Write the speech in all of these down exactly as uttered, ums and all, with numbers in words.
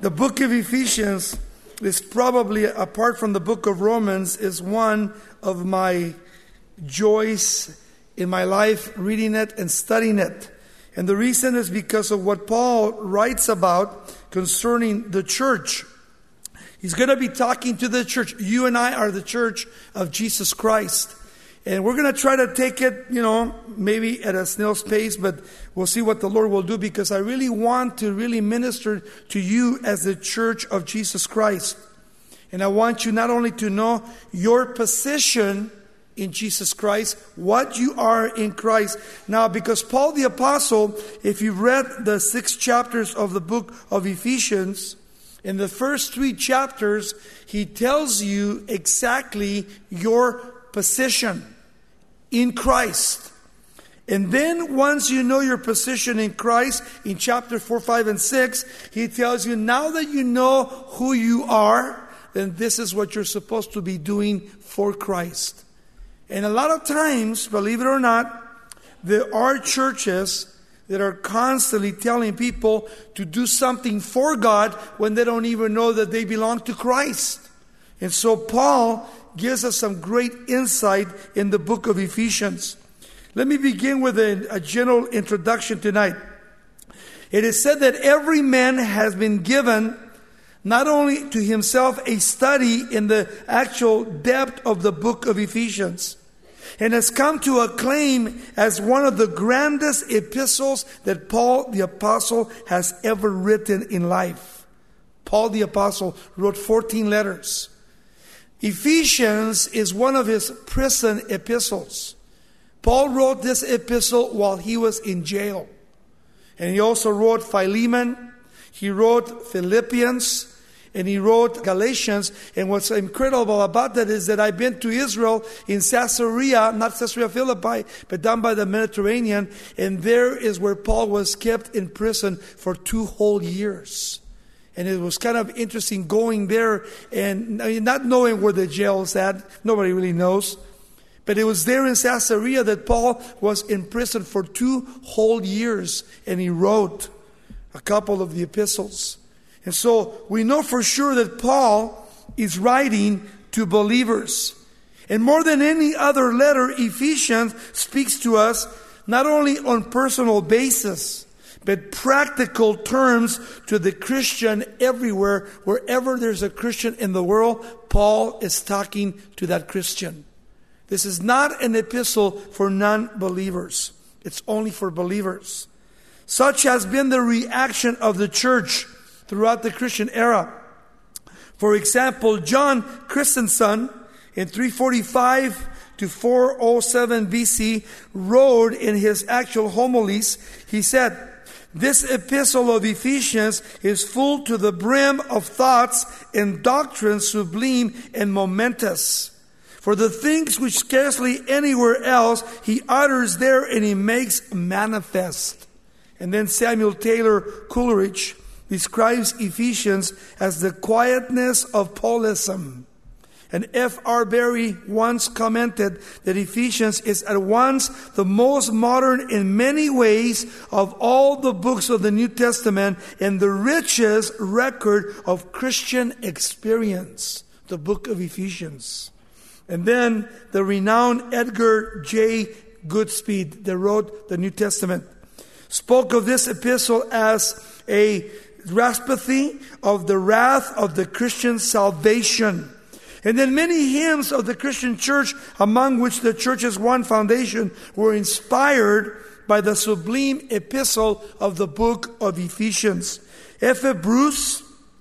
The book of Ephesians is probably, apart from the book of Romans, is one of my joys in my life, reading it and studying it. And the reason is because of what Paul writes about concerning the church. He's going to be talking to the church. You and I are the church of Jesus Christ. And we're going to try to take it, you know, maybe at a snail's pace, but we'll see what the Lord will do, because I really want to really minister to you as the church of Jesus Christ. And I want you not only to know your position in Jesus Christ, what you are in Christ. Now, because Paul the Apostle, if you've read the six chapters of the book of Ephesians, in the first three chapters, he tells you exactly your position in Christ. And then once you know your position in Christ, in chapter four, five, and six, he tells you, now that you know who you are, then this is what you're supposed to be doing for Christ. And a lot of times, believe it or not, there are churches that are constantly telling people to do something for God when they don't even know that they belong to Christ. And so Paul gives us some great insight in the book of Ephesians. Let me begin with a, a general introduction tonight. It is said that every man has been given not only to himself a study in the actual depth of the book of Ephesians, and has come to acclaim as one of the grandest epistles that Paul the Apostle has ever written in life. Paul the Apostle wrote fourteen letters. Ephesians is one of his prison epistles. Paul wrote this epistle while he was in jail. And he also wrote Philemon, he wrote Philippians, and he wrote Galatians. And what's incredible about that is that I've been to Israel, in Caesarea, not Caesarea Philippi, but down by the Mediterranean. And there is where Paul was kept in prison for two whole years. And it was kind of interesting going there and not knowing where the jail is at. Nobody really knows. But it was there in Caesarea that Paul was in prison for two whole years. And he wrote a couple of the epistles. And so we know for sure that Paul is writing to believers. And more than any other letter, Ephesians speaks to us not only on personal basis, but practical terms to the Christian everywhere. Wherever there's a Christian in the world, Paul is talking to that Christian. This is not an epistle for non-believers. It's only for believers. Such has been the reaction of the church throughout the Christian era. For example, John Christensen in three forty-five to four oh seven B C wrote in his actual homilies, he said, "This epistle of Ephesians is full to the brim of thoughts and doctrines sublime and momentous. For the things which scarcely anywhere else he utters there and he makes manifest." And then Samuel Taylor Coleridge describes Ephesians as the quietness of Paulism. And F R Berry once commented that Ephesians is at once the most modern in many ways of all the books of the New Testament and the richest record of Christian experience, the book of Ephesians. And then the renowned Edgar J. Goodspeed, that wrote the New Testament, spoke of this epistle as a rhapsody of the wrath of the Christian salvation. And then many hymns of the Christian church, among which the church's one foundation, were inspired by the sublime epistle of the book of Ephesians. F F Bruce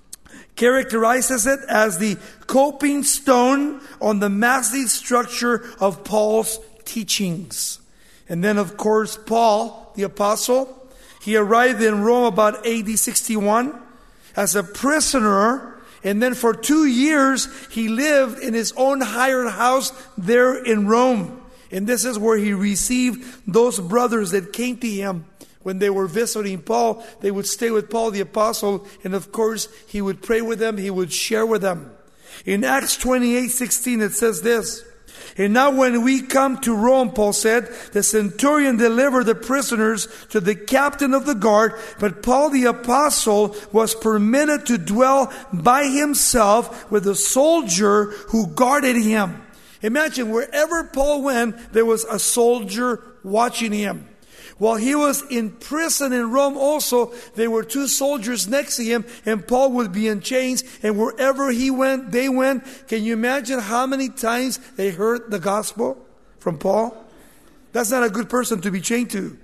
characterizes it as the coping stone on the massive structure of Paul's teachings. And then, of course, Paul, the apostle, he arrived in Rome about A D sixty-one as a prisoner. And then for two years, he lived in his own hired house there in Rome. And this is where he received those brothers that came to him when they were visiting Paul. They would stay with Paul the apostle. And of course, he would pray with them. He would share with them. In Acts twenty-eight sixteen, it says this, And now when we come to Rome, Paul said, the centurion delivered the prisoners to the captain of the guard, but Paul the apostle was permitted to dwell by himself with a soldier who guarded him. Imagine, wherever Paul went, there was a soldier watching him. While he was in prison in Rome also, there were two soldiers next to him, and Paul would be in chains, and wherever he went, they went. Can you imagine how many times they heard the gospel from Paul? That's not a good person to be chained to.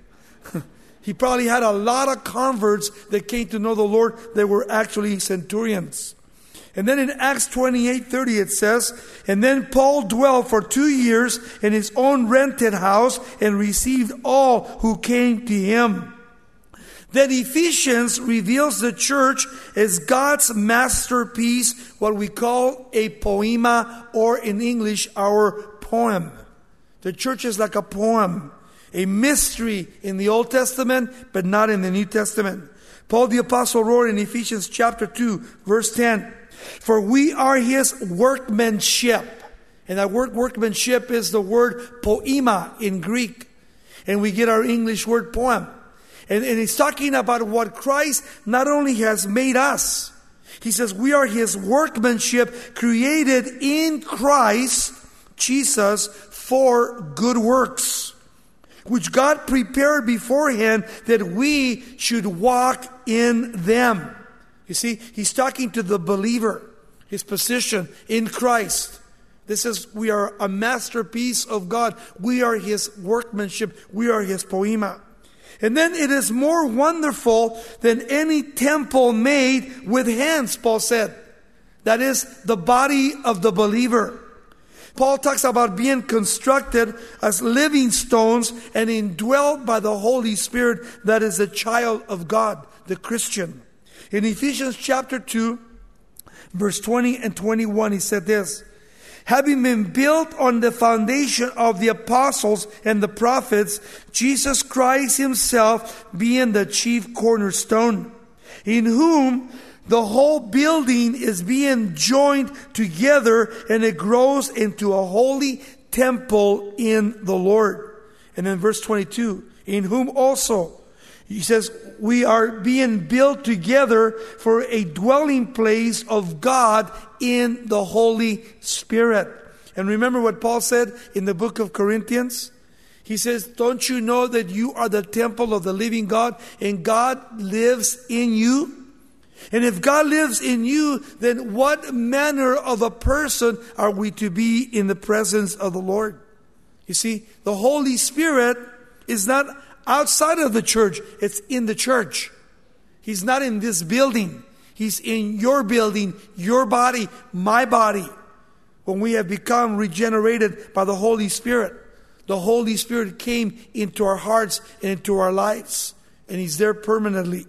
He probably had a lot of converts that came to know the Lord that were actually centurions. And then in Acts twenty-eight thirty it says, and then Paul dwelt for two years in his own rented house and received all who came to him. Then Ephesians reveals the church as God's masterpiece, what we call a poema, or in English, our poem. The church is like a poem, a mystery in the Old Testament, but not in the New Testament. Paul the apostle wrote in Ephesians chapter two, verse ten, for we are his workmanship. And that word workmanship is the word poema in Greek. And we get our English word poem. And, and he's talking about what Christ not only has made us. He says we are his workmanship created in Christ Jesus for good works, which God prepared beforehand that we should walk in them. You see, he's talking to the believer, his position in Christ. This is, we are a masterpiece of God. We are his workmanship. We are his poema. And then it is more wonderful than any temple made with hands, Paul said. That is the body of the believer. Paul talks about being constructed as living stones and indwelt by the Holy Spirit, that is a child of God, the Christian. In Ephesians chapter two, verse twenty and twenty-one, he said this, having been built on the foundation of the apostles and the prophets, Jesus Christ himself being the chief cornerstone, in whom the whole building is being joined together and it grows into a holy temple in the Lord. And then verse twenty-two, in whom also, he says, we are being built together for a dwelling place of God in the Holy Spirit. And remember what Paul said in the book of Corinthians? He says, don't you know that you are the temple of the living God and God lives in you? And if God lives in you, then what manner of a person are we to be in the presence of the Lord? You see, the Holy Spirit is not outside of the church, it's in the church. He's not in this building. He's in your building, your body, my body. When we have become regenerated by the Holy Spirit, the Holy Spirit came into our hearts and into our lives. And he's there permanently.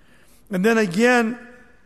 And then again,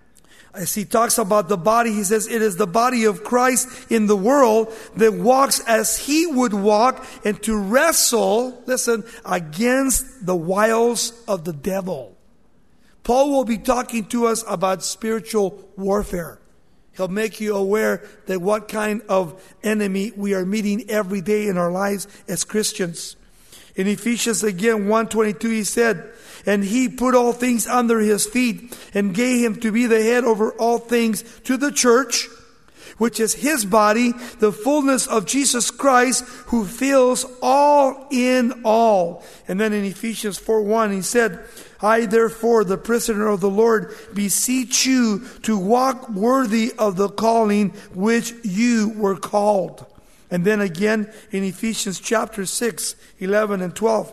as he talks about the body, he says, it is the body of Christ in the world that walks as he would walk, and to wrestle, listen, against the wiles of the devil. Paul will be talking to us about spiritual warfare. He'll make you aware that what kind of enemy we are meeting every day in our lives as Christians. In Ephesians again one twenty-two, he said, and he put all things under his feet and gave him to be the head over all things to the church, which is his body, the fullness of Jesus Christ, who fills all in all. And then in Ephesians four one, he said, I therefore, the prisoner of the Lord, beseech you to walk worthy of the calling which you were called. And then again in Ephesians chapter six, eleven and twelve.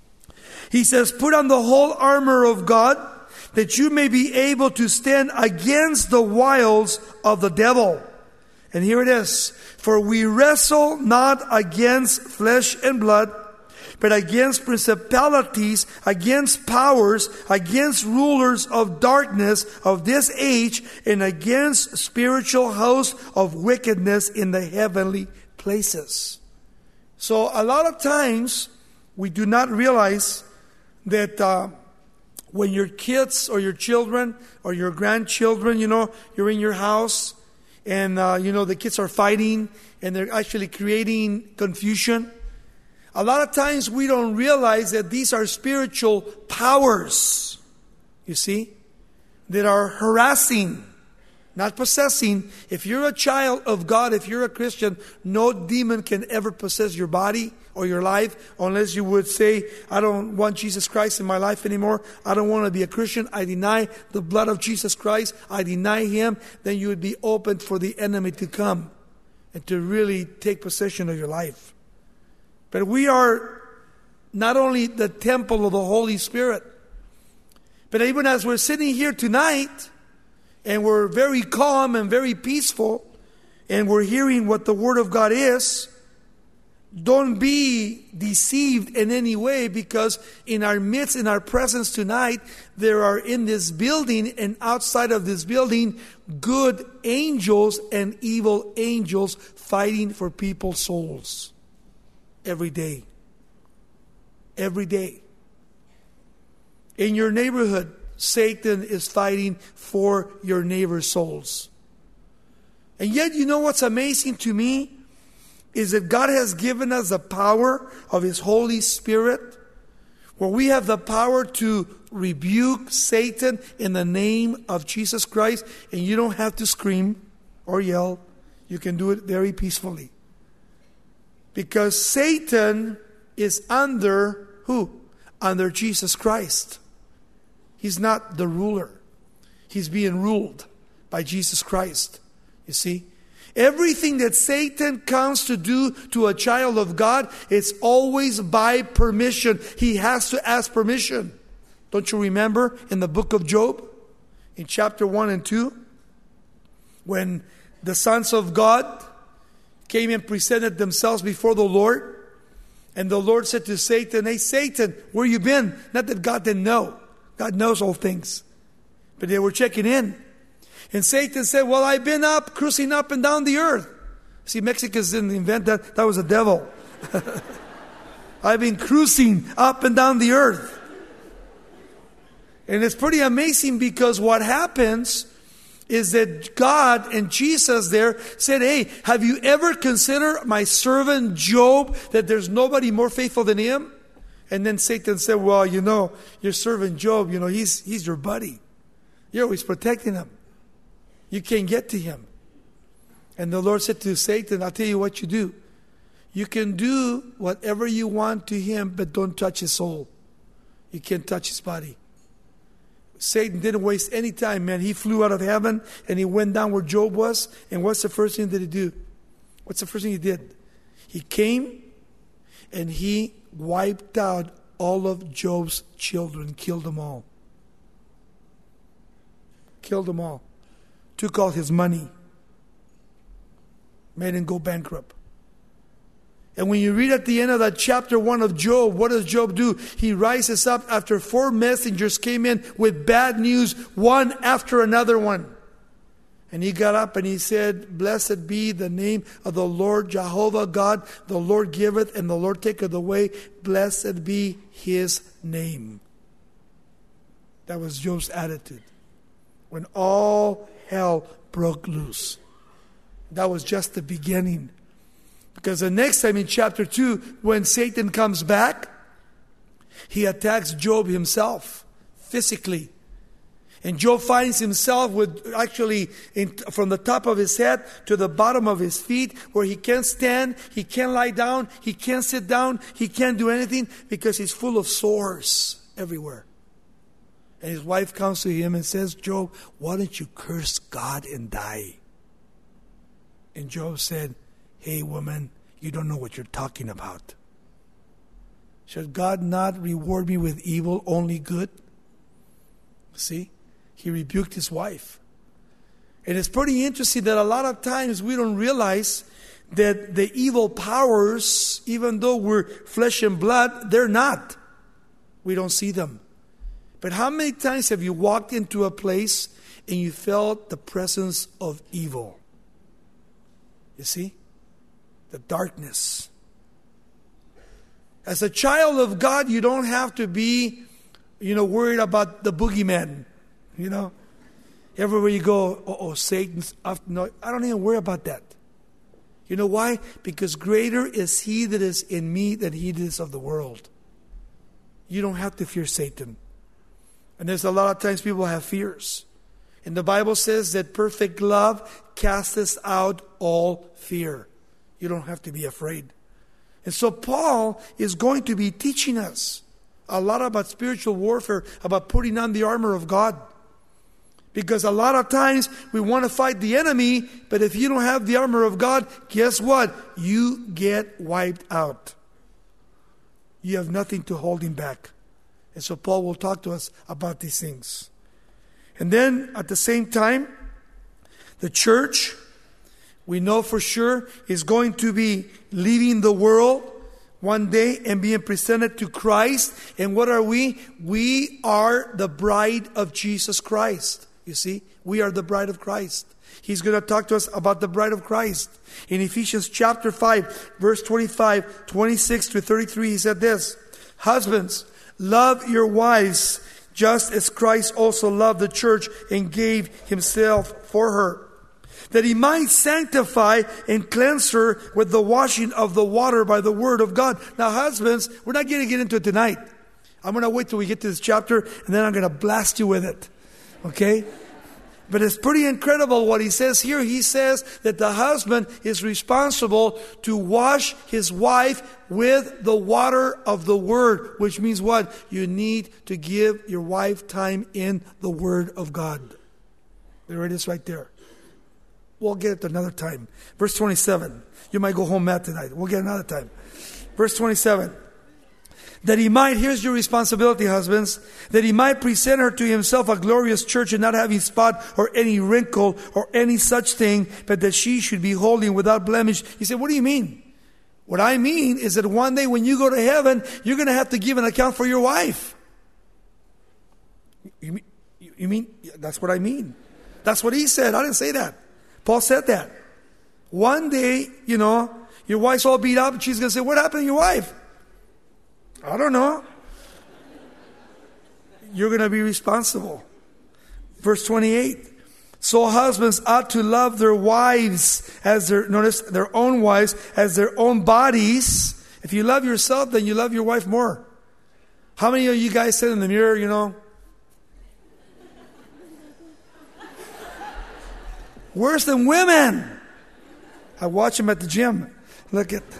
He says, put on the whole armor of God, that you may be able to stand against the wiles of the devil. And here it is. For we wrestle not against flesh and blood, but against principalities, against powers, against rulers of darkness of this age, and against spiritual hosts of wickedness in the heavenly places. So a lot of times we do not realize that uh, when your kids or your children or your grandchildren, you know, you're in your house and uh, you know, the kids are fighting and they're actually creating confusion. A lot of times we don't realize that these are spiritual powers, you see, that are harassing, not possessing. If you're a child of God, if you're a Christian, no demon can ever possess your body or your life unless you would say, I don't want Jesus Christ in my life anymore. I don't want to be a Christian. I deny the blood of Jesus Christ. I deny Him. Then you would be open for the enemy to come and to really take possession of your life. But we are not only the temple of the Holy Spirit, but even as we're sitting here tonight, and we're very calm and very peaceful, and we're hearing what the Word of God is, don't be deceived in any way, because in our midst, in our presence tonight, there are in this building and outside of this building good angels and evil angels fighting for people's souls. Every day. Every day. In your neighborhood, Satan is fighting for your neighbor's souls. And yet, you know what's amazing to me? Is that God has given us the power of His Holy Spirit, where we have the power to rebuke Satan in the name of Jesus Christ. And you don't have to scream or yell. You can do it very peacefully. Because Satan is under who? Under Jesus Christ. He's not the ruler. He's being ruled by Jesus Christ. You see? Everything that Satan comes to do to a child of God, it's always by permission. He has to ask permission. Don't you remember in the book of Job, in chapter one and two, when the sons of God came and presented themselves before the Lord, and the Lord said to Satan, hey Satan, where you been? Not that God didn't know. God knows all things. But they were checking in. And Satan said, well, I've been up, cruising up and down the earth. See, Mexicans didn't invent that. That was a devil. I've been cruising up and down the earth. And it's pretty amazing, because what happens is that God and Jesus there said, hey, have you ever considered my servant Job, that there's nobody more faithful than him? And then Satan said, well, you know, your servant Job, you know, he's he's your buddy. You're always protecting him. You can't get to him. And the Lord said to Satan, I'll tell you what you do. You can do whatever you want to him, but don't touch his soul. You can't touch his body. Satan didn't waste any time, man. He flew out of heaven and he went down where Job was. And what's the first thing that he did? What's the first thing he did? He came and he wiped out all of Job's children, killed them all. Killed them all. Took all his money. Made him go bankrupt. And when you read at the end of that chapter one of Job, what does Job do? He rises up after four messengers came in with bad news, one after another one. And he got up and he said, blessed be the name of the Lord Jehovah God. The Lord giveth and the Lord taketh away. Blessed be His name. That was Job's attitude. When all hell broke loose. That was just the beginning. Because the next time in chapter two, when Satan comes back, he attacks Job himself, physically. And Job finds himself with actually in, from the top of his head to the bottom of his feet, where he can't stand, he can't lie down, he can't sit down, he can't do anything, because he's full of sores everywhere. And his wife comes to him and says, Job, why don't you curse God and die? And Job said, hey woman, you don't know what you're talking about. Should God not reward me with evil, only good? See? He rebuked his wife. And it's pretty interesting that a lot of times we don't realize that the evil powers, even though we're flesh and blood, they're not. We don't see them. But how many times have you walked into a place and you felt the presence of evil? You see? The darkness. As a child of God, you don't have to be, you know, worried about the boogeyman. You know? Everywhere you go, oh, oh Satan's up. No, I don't even worry about that. You know why? Because greater is he that is in me than he that is of the world. You don't have to fear Satan. And there's a lot of times people have fears. And the Bible says that perfect love casteth out all fear. You don't have to be afraid. And so Paul is going to be teaching us a lot about spiritual warfare, about putting on the armor of God. Because a lot of times we want to fight the enemy, but if you don't have the armor of God, guess what? You get wiped out. You have nothing to hold him back. And so Paul will talk to us about these things. And then at the same time, the church, we know for sure, is going to be leaving the world one day and being presented to Christ. And what are we? We are the bride of Jesus Christ. You see, we are the bride of Christ. He's going to talk to us about the bride of Christ. In Ephesians chapter five, verse twenty-five, twenty-six to thirty-three, he said this: Husbands, love your wives, just as Christ also loved the church and gave himself for her, that he might sanctify and cleanse her with the washing of the water by the word of God. Now, husbands, we're not going to get into it tonight. I'm going to wait till we get to this chapter, and then I'm going to blast you with it. Okay? But it's pretty incredible what he says here. He says that the husband is responsible to wash his wife with the water of the word, which means what? You need to give your wife time in the word of God. There it is right there. We'll get it another time. Verse twenty-seven. You might go home mad tonight. We'll get another time. Verse twenty-seven. That he might, here's your responsibility, husbands, that he might present her to himself a glorious church, and not having spot or any wrinkle or any such thing, but that she should be holy and without blemish. You say, what do you mean? What I mean is that one day when you go to heaven, you're going to have to give an account for your wife. You mean, you mean, that's what I mean. That's what he said. I didn't say that. Paul said that. One day, you know, your wife's all beat up and she's going to say, what happened to your wife? I don't know. You're going to be responsible. Verse twenty-eight. So husbands ought to love their wives as their, notice, their own wives as their own bodies. If you love yourself, then you love your wife more. How many of you guys sit in the mirror, you know? Worse than women. I watch them at the gym. Look at,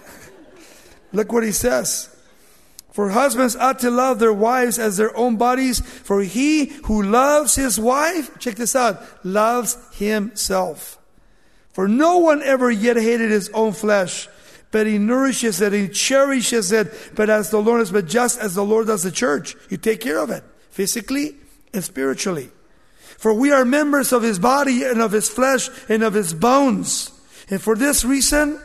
look what he says. For husbands ought to love their wives as their own bodies. For he who loves his wife, check this out, loves himself. For no one ever yet hated his own flesh, but he nourishes it, he cherishes it, but as the Lord is, but just as the Lord does the church. You take care of it, physically and spiritually. For we are members of his body and of his flesh and of his bones. And for this reason,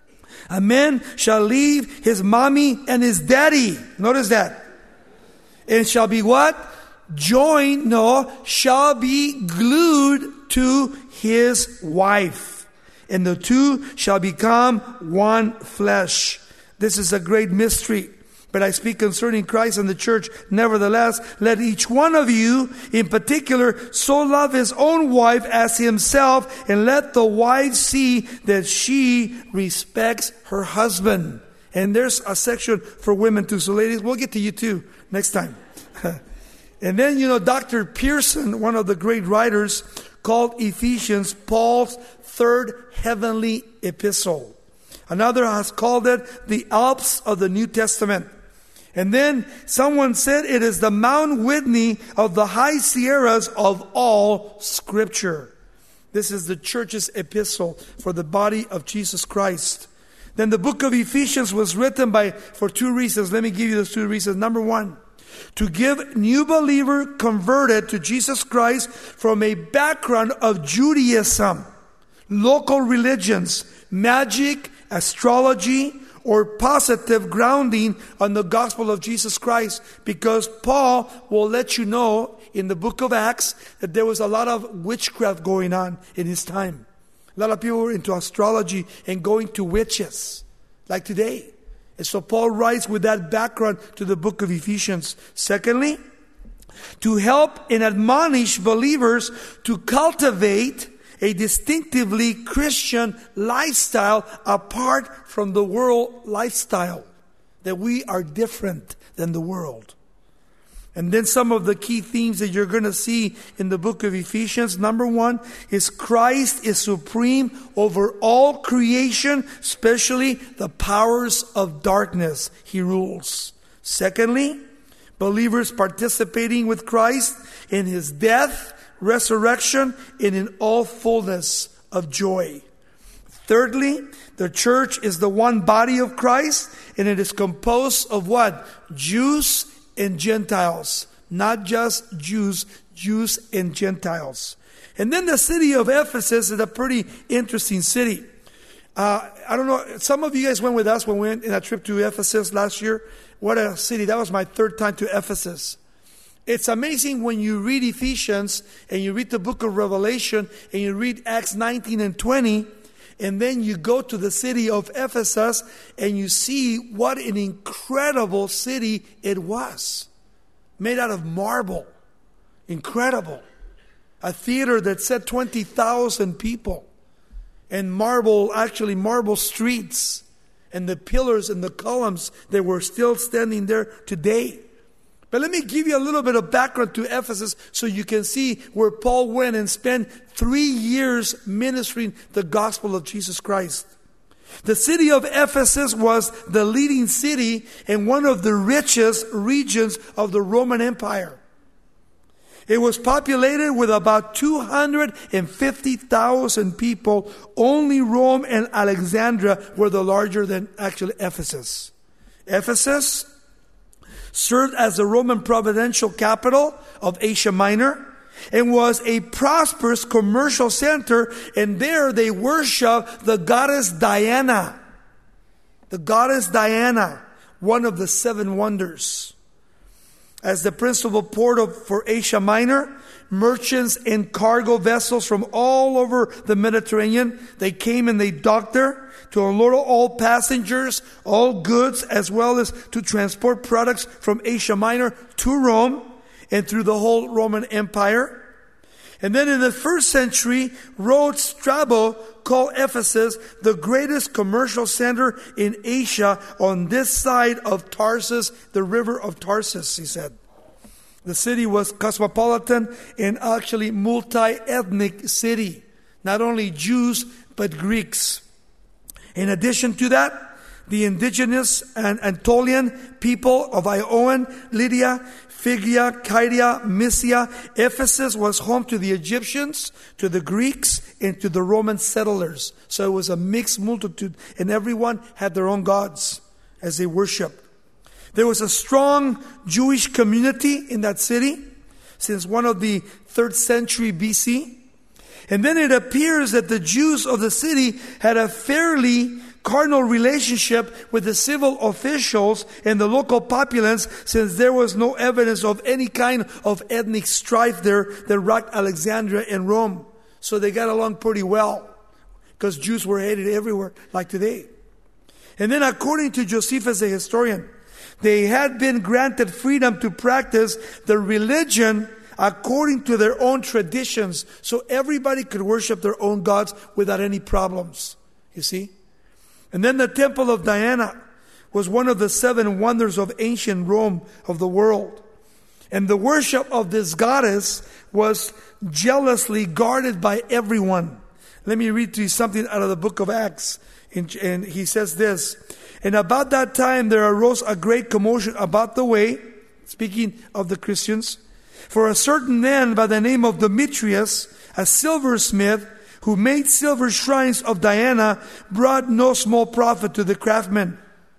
a man shall leave his mommy and his daddy. Notice that. And shall be what? Joined, no, shall be glued to his wife. And the two shall become one flesh. This is a great mystery. But I speak concerning Christ and the church. Nevertheless, let each one of you in particular so love his own wife as himself, and let the wife see that she respects her husband. And there's a section for women too. So ladies, we'll get to you too next time. And then, you know, Doctor Pearson, one of the great writers, called Ephesians Paul's third heavenly epistle. Another has called it the Alps of the New Testament. And then someone said it is the Mount Whitney of the high Sierras of all Scripture. This is the church's epistle for the body of Jesus Christ. Then the book of Ephesians was written by for two reasons. Let me give you those two reasons. Number one, to give new believer converted to Jesus Christ from a background of Judaism, local religions, magic, astrology, or positive grounding on the gospel of Jesus Christ. Because Paul will let you know in the book of Acts that there was a lot of witchcraft going on in his time. A lot of people were into astrology and going to witches, like today. And so Paul writes with that background to the book of Ephesians. Secondly, to help and admonish believers to cultivate a distinctively Christian lifestyle apart from the world lifestyle. That we are different than the world. And then some of the key themes that you're going to see in the book of Ephesians. Number one is Christ is supreme over all creation, especially the powers of darkness. He rules. Secondly, believers participating with Christ in His death, resurrection, and in all fullness of joy. Thirdly, the church is the one body of Christ, and it is composed of what? Jews and Gentiles. Not just Jews, Jews and Gentiles. And then the city of Ephesus is a pretty interesting city. Uh, I don't know, some of you guys went with us when we went in a trip to Ephesus last year. What a city. That was my third time to Ephesus. It's amazing when you read Ephesians and you read the book of Revelation and you read Acts nineteen and twenty. And then you go to the city of Ephesus and you see what an incredible city it was. Made out of marble. Incredible. A theater that said twenty thousand people. And marble, actually marble streets. And the pillars and the columns that were still standing there today. But let me give you a little bit of background to Ephesus so you can see where Paul went and spent three years ministering the gospel of Jesus Christ. The city of Ephesus was the leading city in one of the richest regions of the Roman Empire. It was populated with about two hundred fifty thousand people. Only Rome and Alexandria were the larger than actually Ephesus. Ephesus served as the Roman providential capital of Asia Minor and was a prosperous commercial center, and there they worshiped the goddess Diana. The goddess Diana, one of the seven wonders. As the principal port of, for Asia Minor, merchants and cargo vessels from all over the Mediterranean, they came and they docked there to unload all passengers, all goods, as well as to transport products from Asia Minor to Rome and through the whole Roman Empire. And then in the first century, wrote Strabo called Ephesus the greatest commercial center in Asia on this side of Tarsus, the river of Tarsus, he said. The city was cosmopolitan and actually multi-ethnic city. Not only Jews, but Greeks. In addition to that, the indigenous and Anatolian people of Ioan, Lydia, Phrygia, Kyria, Mysia, Ephesus was home to the Egyptians, to the Greeks, and to the Roman settlers. So it was a mixed multitude, and everyone had their own gods as they worshiped. There was a strong Jewish community in that city since one of the third century B C. And then it appears that the Jews of the city had a fairly carnal relationship with the civil officials and the local populace, since there was no evidence of any kind of ethnic strife there that rocked Alexandria and Rome. So they got along pretty well because Jews were hated everywhere like today. And then according to Josephus the historian, they had been granted freedom to practice the religion according to their own traditions. So everybody could worship their own gods without any problems. You see? And then the temple of Diana was one of the seven wonders of ancient Rome, of the world. And the worship of this goddess was jealously guarded by everyone. Let me read to you something out of the book of Acts. And he says this: and about that time there arose a great commotion about the way, speaking of the Christians, for a certain man by the name of Demetrius, a silversmith, who made silver shrines of Diana, brought no small profit to the craftsmen.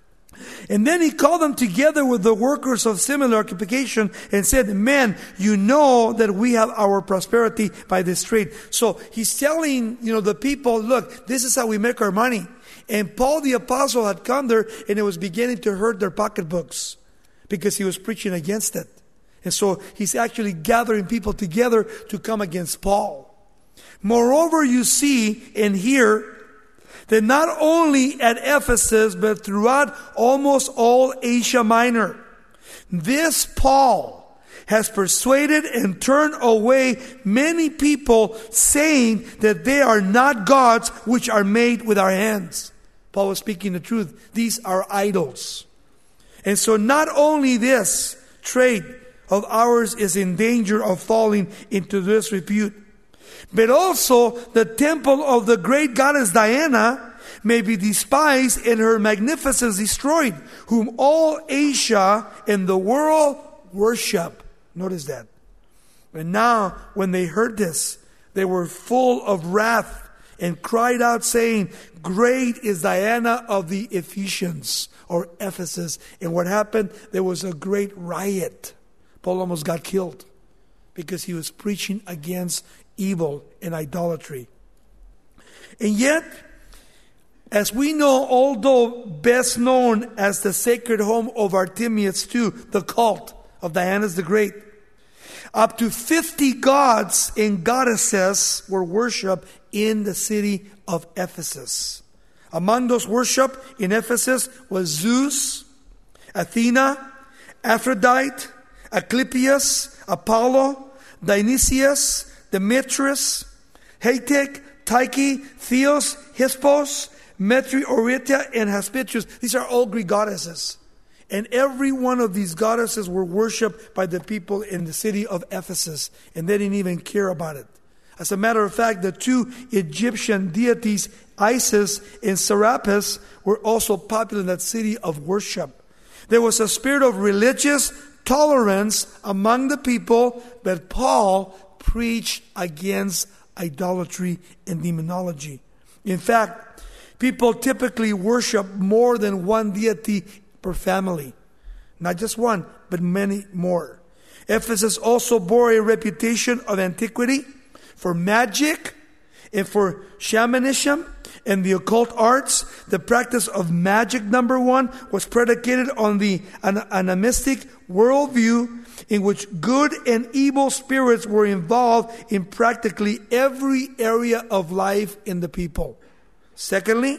And then he called them together with the workers of similar occupation and said, men, you know that we have our prosperity by this trade. So he's telling, you know, the people, look, this is how we make our money. And Paul the apostle had come there and it was beginning to hurt their pocketbooks because he was preaching against it. And so he's actually gathering people together to come against Paul. Moreover, you see and hear that not only at Ephesus, but throughout almost all Asia Minor, this Paul has persuaded and turned away many people, saying that they are not gods which are made with our hands. Paul was speaking the truth. These are idols. And so not only this trade of ours is in danger of falling into disrepute, but also the temple of the great goddess Diana may be despised and her magnificence destroyed, whom all Asia and the world worship. Notice that. And now when they heard this, they were full of wrath and cried out, saying, "Great is Diana of the Ephesians," or Ephesus. And what happened? There was a great riot. Paul almost got killed because he was preaching against evil and idolatry. And yet, as we know, although best known as the sacred home of Artemis the second, the cult of Diana the Great, up to fifty gods and goddesses were worshipped in the city of Ephesus. Among those worshipped in Ephesus was Zeus, Athena, Aphrodite, Asclepius, Apollo, Dionysius, Demetrius, Hecate, Tyche, Theos, Hippos, Metri, Orita, and Haspitius. These are all Greek goddesses. And every one of these goddesses were worshipped by the people in the city of Ephesus. And they didn't even care about it. As a matter of fact, the two Egyptian deities, Isis and Serapis, were also popular in that city of worship. There was a spirit of religious tolerance among the people, but Paul preached against idolatry and demonology. In fact, people typically worship more than one deity per family. Not just one, but many more. Ephesus also bore a reputation of antiquity for magic and for shamanism and the occult arts. The practice of magic, number one, was predicated on the an- animistic worldview in which good and evil spirits were involved in practically every area of life in the people. Secondly,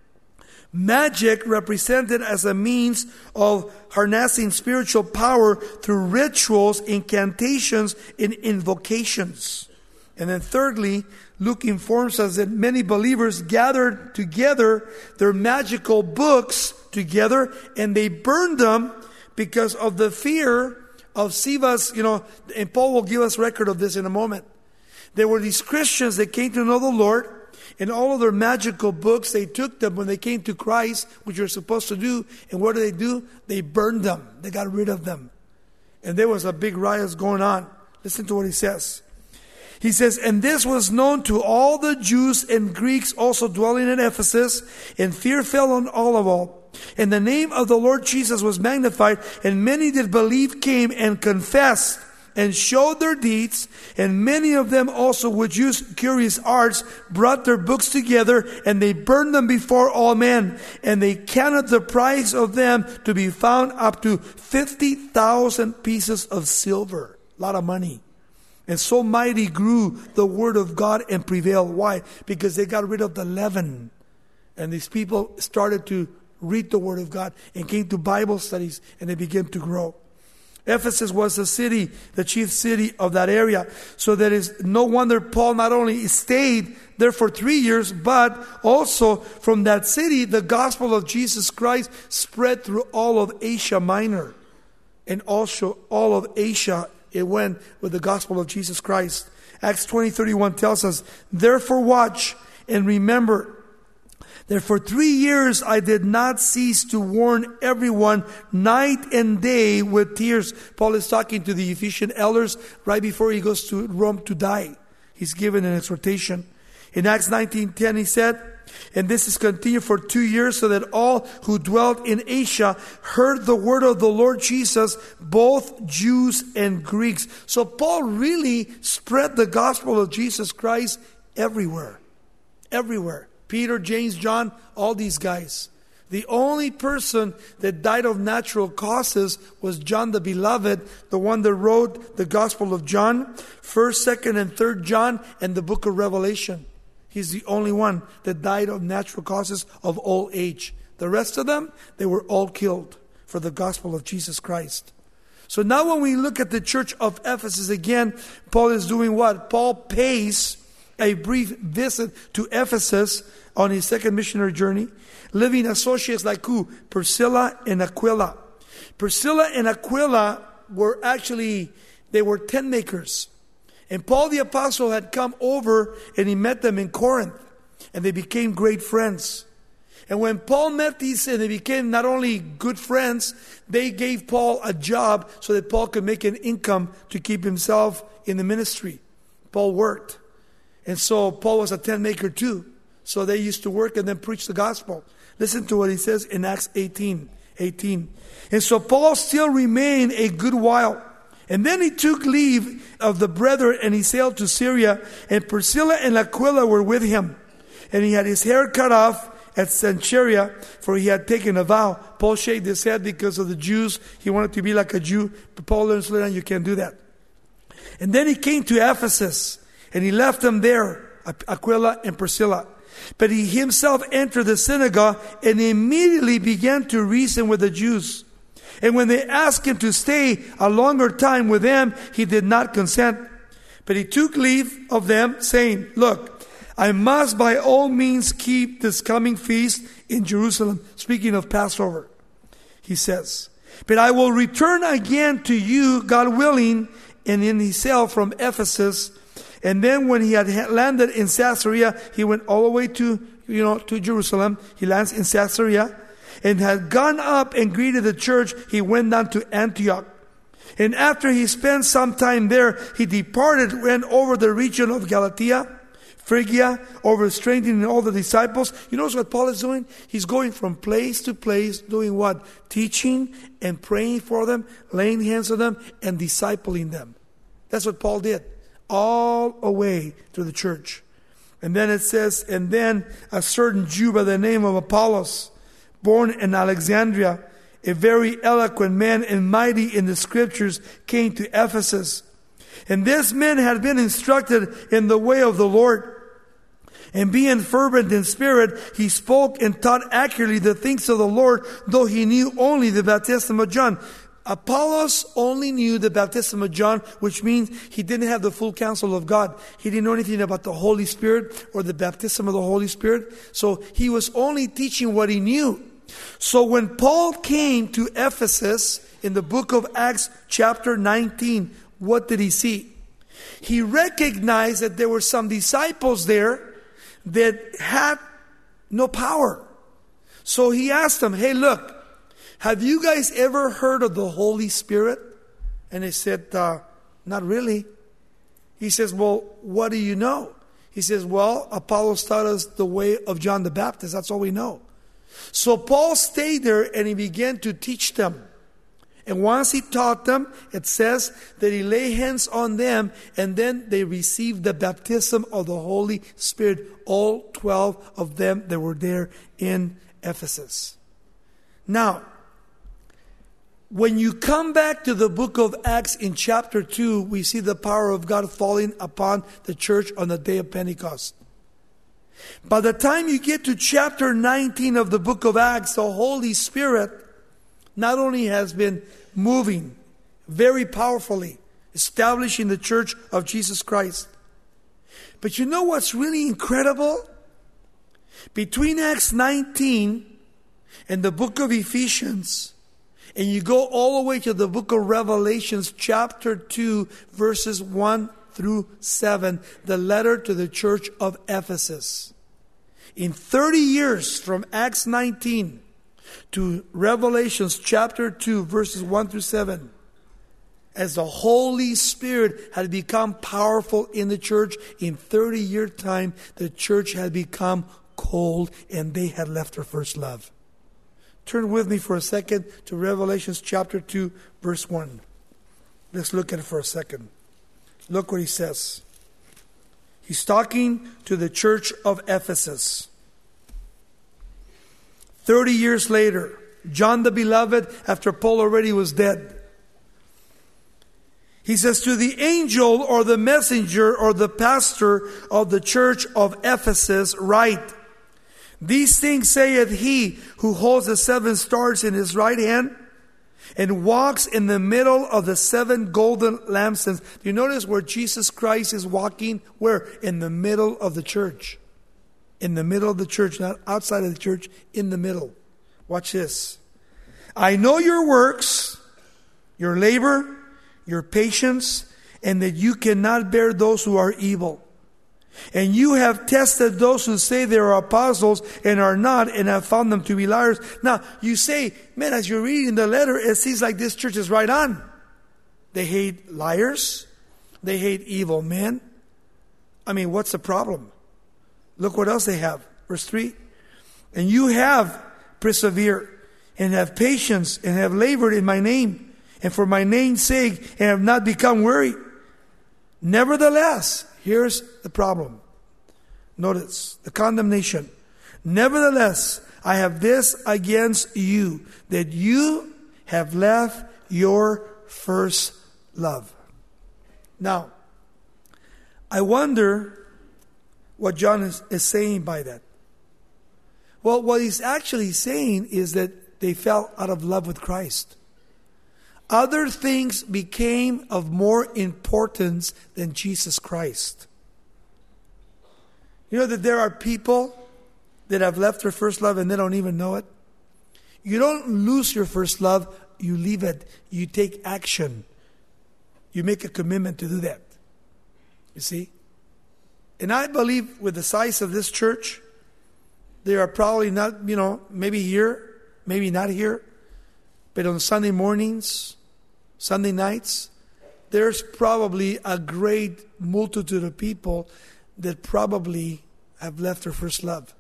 magic represented as a means of harnessing spiritual power through rituals, incantations, and invocations. And then thirdly, Luke informs us that many believers gathered together their magical books together and they burned them because of the fear of Sivas, you know, and Paul will give us record of this in a moment. There were these Christians that came to know the Lord, and all of their magical books, they took them when they came to Christ, which you're supposed to do. And what did they do? They burned them. They got rid of them. And there was a big riot going on. Listen to what he says. He says, "And this was known to all the Jews and Greeks also dwelling in Ephesus, and fear fell on all of all. And the name of the Lord Jesus was magnified, and many that believed came and confessed and showed their deeds, and many of them also which used curious arts brought their books together, and they burned them before all men. And they counted the price of them to be found up to fifty thousand pieces of silver." A lot of money. And so mighty grew the word of God and prevailed. Why? Because they got rid of the leaven. And these people started to read the word of God and came to Bible studies, and they began to grow. Ephesus was the city, the chief city of that area. So there is no wonder Paul not only stayed there for three years, but also from that city, the gospel of Jesus Christ spread through all of Asia Minor. And also all of Asia, it went with the gospel of Jesus Christ. Acts twenty thirty-one tells us, "Therefore watch and remember that for three years I did not cease to warn everyone night and day with tears." Paul is talking to the Ephesian elders right before he goes to Rome to die. He's given an exhortation. In Acts nineteen ten he said, "And this is continued for two years, so that all who dwelt in Asia heard the word of the Lord Jesus, both Jews and Greeks." So Paul really spread the gospel of Jesus Christ everywhere. Everywhere. Peter, James, John, all these guys. The only person that died of natural causes was John the Beloved, the one that wrote the Gospel of John, first, second, and third John, and the book of Revelation. He's the only one that died of natural causes of old age. The rest of them, they were all killed for the gospel of Jesus Christ. So now when we look at the church of Ephesus again, Paul is doing what? Paul pays a brief visit to Ephesus on his second missionary journey, living associates like who? Priscilla and Aquila. Priscilla and Aquila were actually, they were tent makers. And Paul the Apostle had come over and he met them in Corinth. And they became great friends. And when Paul met these and they became not only good friends, they gave Paul a job so that Paul could make an income to keep himself in the ministry. Paul worked. And so Paul was a tent maker too. So they used to work and then preach the gospel. Listen to what he says in Acts eighteen. eighteen. And so Paul still remained a good while. And then he took leave of the brethren and he sailed to Syria. And Priscilla and Aquila were with him. And he had his hair cut off at Cenchrea, for he had taken a vow. Paul shaved his head because of the Jews. He wanted to be like a Jew. But Paul learns later on, you can't do that. And then he came to Ephesus. And he left them there, Aquila and Priscilla. But he himself entered the synagogue and immediately began to reason with the Jews. And when they asked him to stay a longer time with them, he did not consent. But he took leave of them, saying, look, I must by all means keep this coming feast in Jerusalem. Speaking of Passover, he says, but I will return again to you, God willing. And then he sailed from Ephesus. And then when he had landed in Caesarea, he went all the way to, you know, to Jerusalem. He lands in Caesarea and had gone up and greeted the church. He went down to Antioch. And after he spent some time there, he departed, went over the region of Galatia, Phrygia, over strengthening all the disciples. You notice what Paul is doing? He's going from place to place, doing what? Teaching and praying for them, laying hands on them, and discipling them. That's what Paul did. All away to the church. And then it says, and then a certain Jew by the name of Apollos, born in Alexandria, a very eloquent man and mighty in the scriptures, came to Ephesus. And this man had been instructed in the way of the Lord. And being fervent in spirit, he spoke and taught accurately the things of the Lord, though he knew only the baptism of John. Apollos only knew the baptism of John, which means he didn't have the full counsel of God. He didn't know anything about the Holy Spirit or the baptism of the Holy Spirit. So he was only teaching what he knew. So when Paul came to Ephesus in the book of Acts chapter nineteen, what did he see? He recognized that there were some disciples there that had no power. So he asked them, hey, look, have you guys ever heard of the Holy Spirit? And they said, uh, not really. He says, well, what do you know? He says, well, Apollos taught us the way of John the Baptist. That's all we know. So Paul stayed there and he began to teach them. And once he taught them, it says that he lay hands on them and then they received the baptism of the Holy Spirit. All twelve of them that were there in Ephesus. Now, when you come back to the book of Acts in chapter two, we see the power of God falling upon the church on the day of Pentecost. By the time you get to chapter nineteen of the book of Acts, the Holy Spirit not only has been moving very powerfully, establishing the church of Jesus Christ. But you know what's really incredible? Between Acts nineteen and the book of Ephesians, and you go all the way to the book of Revelations, chapter two, verses one through seven, the letter to the church of Ephesus. In thirty years from Acts nineteen to Revelations chapter two, verses one through seven, as the Holy Spirit had become powerful in the church, in thirty year time, the church had become cold and they had left their first love. Turn with me for a second to Revelations chapter two, verse one. Let's look at it for a second. Look what he says. He's talking to the church of Ephesus. Thirty years later, John the Beloved, after Paul already was dead, he says, to the angel or the messenger or the pastor of the church of Ephesus, write, these things saith he who holds the seven stars in his right hand, and walks in the middle of the seven golden lampstands. Do you notice where Jesus Christ is walking? Where? In the middle of the church. In the middle of the church, not outside of the church, in the middle. Watch this. I know your works, your labor, your patience, and that you cannot bear those who are evil. And you have tested those who say they are apostles and are not, and have found them to be liars. Now, you say, man, as you're reading the letter, it seems like this church is right on. They hate liars. They hate evil men. I mean, what's the problem? Look what else they have. Verse three. And you have persevered, and have patience, and have labored in my name, and for my name's sake, and have not become weary. Nevertheless, here's the problem. Notice the condemnation. Nevertheless, I have this against you, that you have left your first love. Now, I wonder what John is, is saying by that. Well, what he's actually saying is that they fell out of love with Christ. Other things became of more importance than Jesus Christ. You know that there are people that have left their first love and they don't even know it? You don't lose your first love, you leave it. You take action. You make a commitment to do that. You see? And I believe with the size of this church, there are probably not, you know, maybe here, maybe not here, but on Sunday mornings, Sunday nights, there's probably a great multitude of people that probably have left their first love.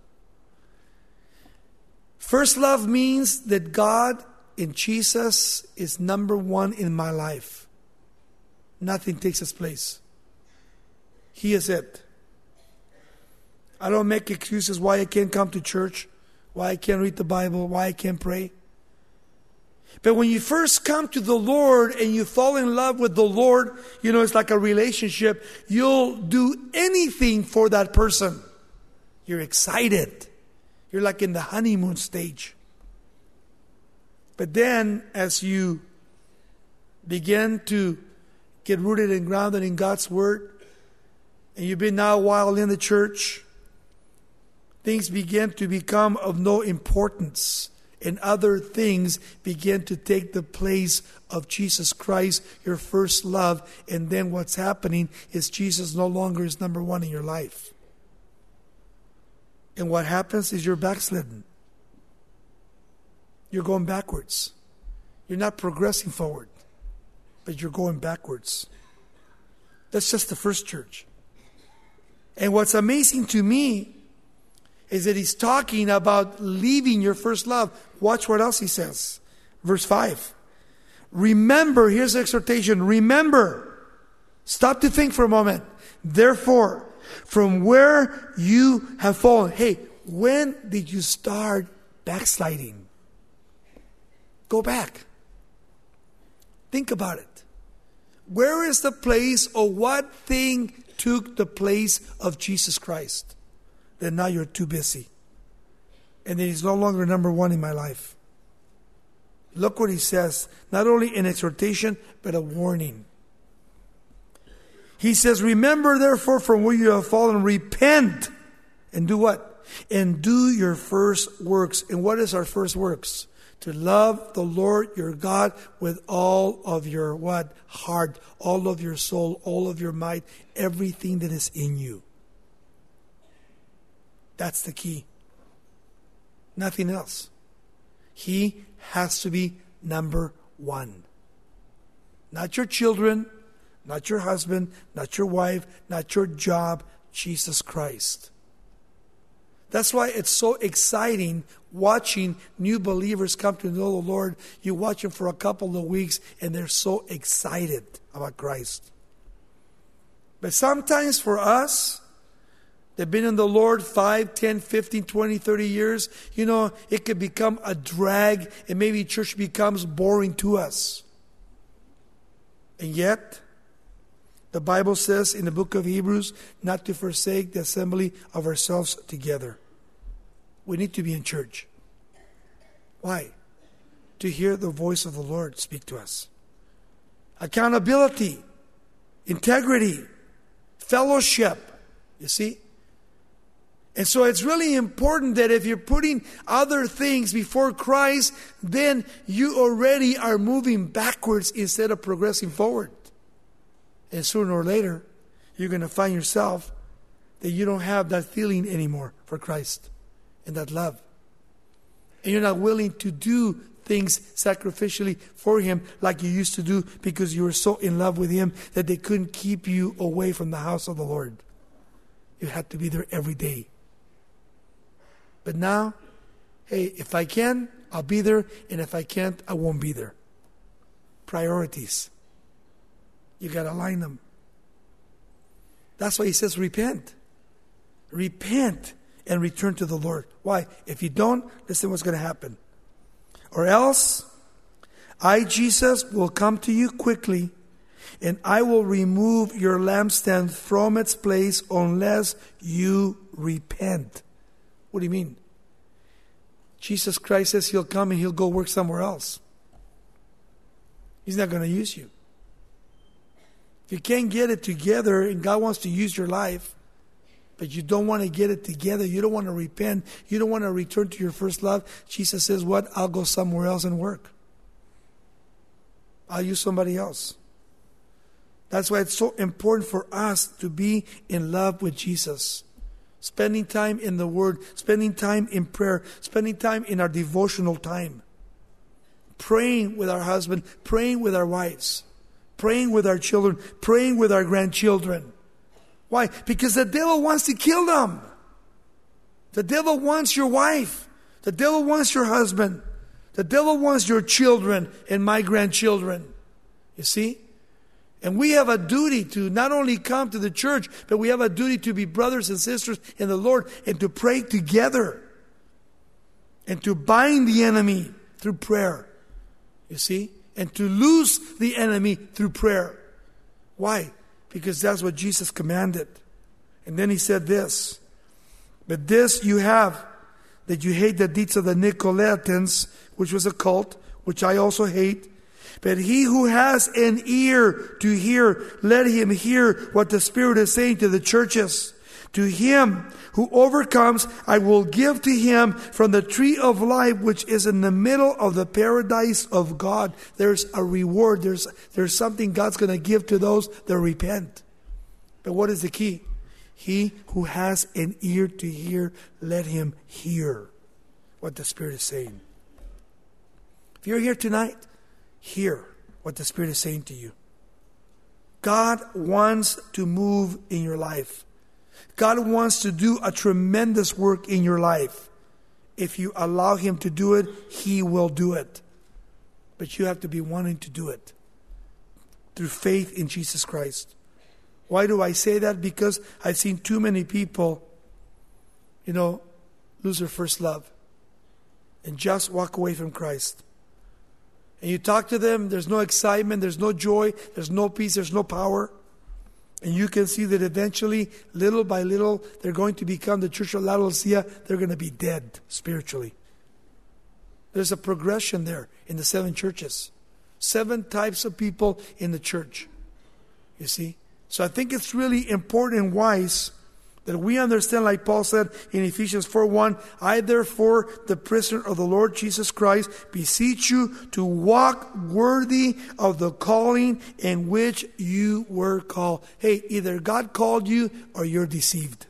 First love means that God in Jesus is number one in my life. Nothing takes its place. He is it. I don't make excuses why I can't come to church, why I can't read the Bible, why I can't pray. But when you first come to the Lord and you fall in love with the Lord, you know, it's like a relationship. You'll do anything for that person. You're excited. You're like in the honeymoon stage. But then as you begin to get rooted and grounded in God's Word, and you've been now a while in the church, things begin to become of no importance. And other things begin to take the place of Jesus Christ, your first love. And then what's happening is Jesus no longer is number one in your life. And what happens is you're backslidden. You're going backwards. You're not progressing forward, but you're going backwards. That's just the first church. And what's amazing to me is that he's talking about leaving your first love. Watch what else he says. Verse five. Remember, here's the exhortation. Remember. Stop to think for a moment. Therefore, from where you have fallen. Hey, when did you start backsliding? Go back. Think about it. Where is the place, or what thing took the place of Jesus Christ? Then now you're too busy. And then he's no longer number one in my life. Look what he says. Not only an exhortation, but a warning. He says, remember therefore from where you have fallen, repent. And do what? And do your first works. And what is our first works? To love the Lord your God with all of your what? Heart, all of your soul, all of your might, everything that is in you. That's the key. Nothing else. He has to be number one. Not your children, not your husband, not your wife, not your job, Jesus Christ. That's why it's so exciting watching new believers come to know the Lord. You watch them for a couple of weeks and they're so excited about Christ. But sometimes for us, they've been in the Lord five, ten, fifteen, twenty, thirty years. You know, it could become a drag and maybe church becomes boring to us. And yet, the Bible says in the book of Hebrews not to forsake the assembly of ourselves together. We need to be in church. Why? to hear the voice of the Lord speak to us. Accountability, integrity, fellowship, you see? And so it's really important that if you're putting other things before Christ, then you already are moving backwards instead of progressing forward. And sooner or later, you're going to find yourself that you don't have that feeling anymore for Christ and that love. And you're not willing to do things sacrificially for Him like you used to do because you were so in love with Him that they couldn't keep you away from the house of the Lord. You had to be there every day. But now, hey, if I can, I'll be there. And if I can't, I won't be there. Priorities. You got to align them. That's why He says repent. Repent and return to the Lord. Why? If you don't, listen what's going to happen. Or else, I, Jesus, will come to you quickly, and I will remove your lampstand from its place unless you repent. What do you mean? Jesus Christ says He'll come and He'll go work somewhere else. He's not going to use you. If you can't get it together and God wants to use your life, but you don't want to get it together, you don't want to repent, you don't want to return to your first love, Jesus says, what? I'll go somewhere else and work. I'll use somebody else. That's why it's so important for us to be in love with Jesus. Spending time in the Word, spending time in prayer, spending time in our devotional time. Praying with our husband, praying with our wives, praying with our children, praying with our grandchildren. Why? Because the devil wants to kill them. The devil wants your wife. The devil wants your husband. The devil wants your children and my grandchildren. You see? And we have a duty to not only come to the church, but we have a duty to be brothers and sisters in the Lord and to pray together and to bind the enemy through prayer. You see? And to loose the enemy through prayer. Why? Because that's what Jesus commanded. And then He said this, but this you have, that you hate the deeds of the Nicolaitans, which was a cult, which I also hate. But he who has an ear to hear, let him hear what the Spirit is saying to the churches. To him who overcomes, I will give to him from the tree of life, which is in the middle of the paradise of God. There's a reward. There's, there's something God's going to give to those that repent. But what is the key? He who has an ear to hear, let him hear what the Spirit is saying. If you're here tonight, hear what the Spirit is saying to you. God wants to move in your life. God wants to do a tremendous work in your life. If you allow Him to do it, He will do it. But you have to be wanting to do it through faith in Jesus Christ. Why do I say that? Because I've seen too many people, you know, lose their first love and just walk away from Christ. And you talk to them, there's no excitement, there's no joy, there's no peace, there's no power. And you can see that eventually, little by little, they're going to become the church of Laodicea. They're going to be dead spiritually. There's a progression there in the seven churches. Seven types of people in the church. You see? So I think it's really important and wise that we understand, like Paul said in Ephesians four one, I therefore, the prisoner of the Lord Jesus Christ, beseech you to walk worthy of the calling in which you were called. Hey, either God called you or you're deceived.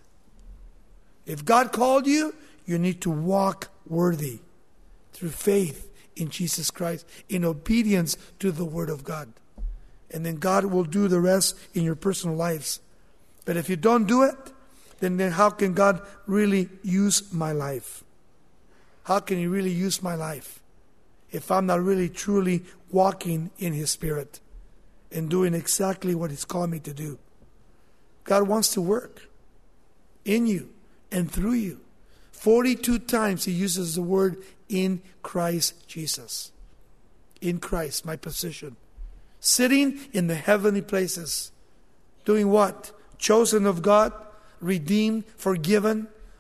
If God called you, you need to walk worthy through faith in Jesus Christ, in obedience to the Word of God. And then God will do the rest in your personal lives. But if you don't do it, then, then how can God really use my life? How can He really use my life if I'm not really truly walking in His Spirit and doing exactly what He's called me to do? God wants to work in you and through you. forty-two times He uses the word in Christ Jesus. In Christ, my position. Sitting in the heavenly places. Doing what? Chosen of God, redeemed, forgiven,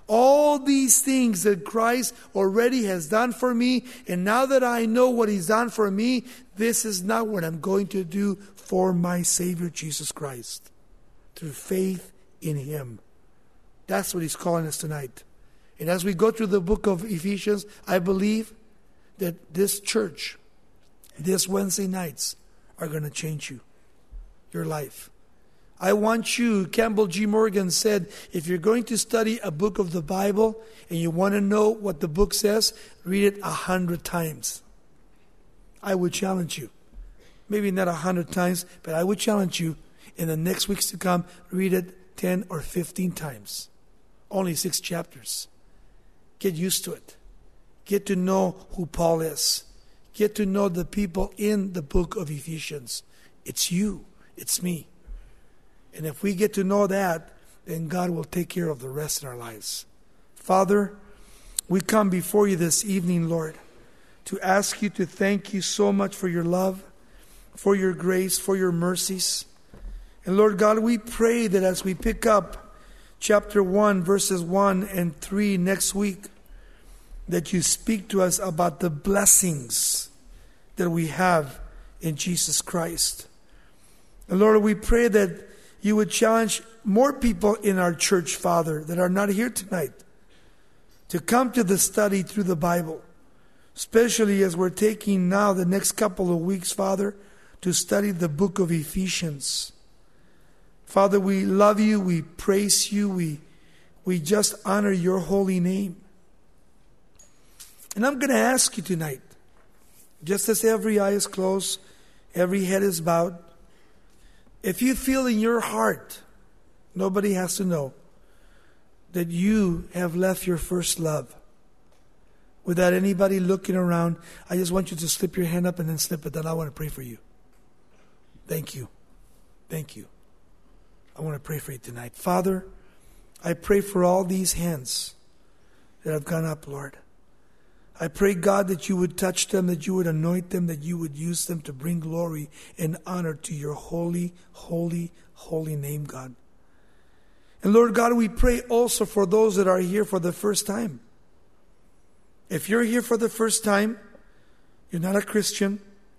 all these things that Christ already has done for me, and now that I know what He's done for me, this is not what I'm going to do for my Savior Jesus Christ. Through faith in Him. That's what He's calling us tonight. And as we go through the book of Ephesians, I believe that this church, this Wednesday nights, are going to change you, your life. I want you, Campbell G. Morgan said, if you're going to study a book of the Bible and you want to know what the book says, read it a hundred times. I would challenge you. Maybe not a hundred times, but I would challenge you in the next weeks to come, read it ten or fifteen times. Only six chapters. Get used to it. Get to know who Paul is. Get to know the people in the book of Ephesians. It's you. It's me. And if we get to know that, then God will take care of the rest in our lives. Father, we come before you this evening, Lord, to ask you to thank you so much for your love, for your grace, for your mercies. And Lord God, we pray that as we pick up chapter one, verses one and three next week, that you speak to us about the blessings that we have in Jesus Christ. And Lord, we pray that you would challenge more people in our church, Father, that are not here tonight, to come to the study through the Bible, especially as we're taking now the next couple of weeks, Father, to study the book of Ephesians. Father, we love you, we praise you, we, we just honor your holy name. And I'm going to ask you tonight, just as every eye is closed, every head is bowed, if you feel in your heart, nobody has to know, that you have left your first love, without anybody looking around, I just want you to slip your hand up and then slip it down. I want to pray for you. Thank you. Thank you. I want to pray for you tonight. Father, I pray for all these hands that have gone up, Lord. I pray, God, that you would touch them, that you would anoint them, that you would use them to bring glory and honor to your holy, holy, holy name, God. And Lord God, we pray also for those that are here for the first time. If you're here for the first time, you're not a Christian,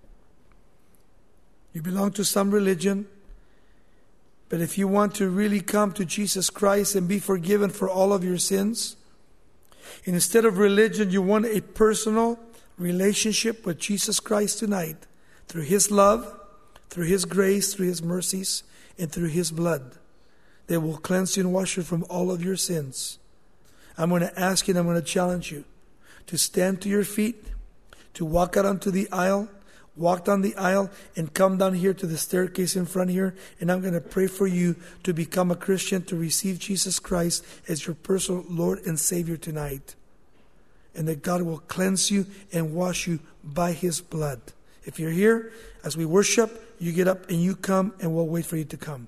you belong to some religion, but if you want to really come to Jesus Christ and be forgiven for all of your sins, and instead of religion, you want a personal relationship with Jesus Christ tonight, through His love, through His grace, through His mercies, and through His blood, that will cleanse you and wash you from all of your sins. I'm going to ask you and I'm going to challenge you to stand to your feet, to walk out onto the aisle, walk down the aisle, and come down here to the staircase in front here, and I'm going to pray for you to become a Christian, to receive Jesus Christ as your personal Lord and Savior tonight. And that God will cleanse you and wash you by His blood. If you're here, as we worship, you get up and you come, and we'll wait for you to come.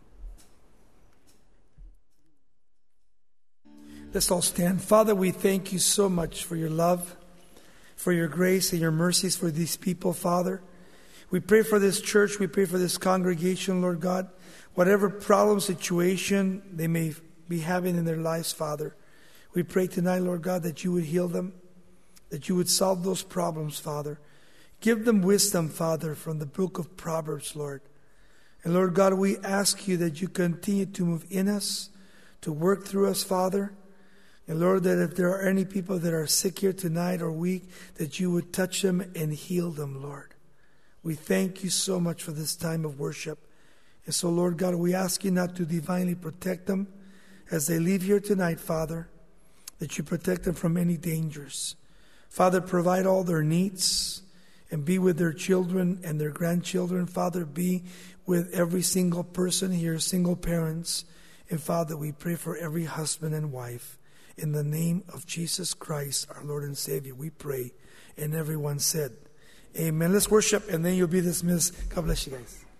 Let's all stand. Father, we thank you so much for your love, for your grace and your mercies for these people, Father. We pray for this church. We pray for this congregation, Lord God. Whatever problem, situation they may be having in their lives, Father, we pray tonight, Lord God, that you would heal them, that you would solve those problems, Father. Give them wisdom, Father, from the book of Proverbs, Lord. And Lord God, we ask you that you continue to move in us, to work through us, Father. And Lord, that if there are any people that are sick here tonight or weak, that you would touch them and heal them, Lord. We thank you so much for this time of worship. And so, Lord God, we ask you not to divinely protect them as they leave here tonight, Father, that you protect them from any dangers. Father, provide all their needs and be with their children and their grandchildren. Father, be with every single person here, single parents. And Father, we pray for every husband and wife. In the name of Jesus Christ, our Lord and Savior, we pray. And everyone said, amen. Let's worship, and then you'll be dismissed. God bless you guys.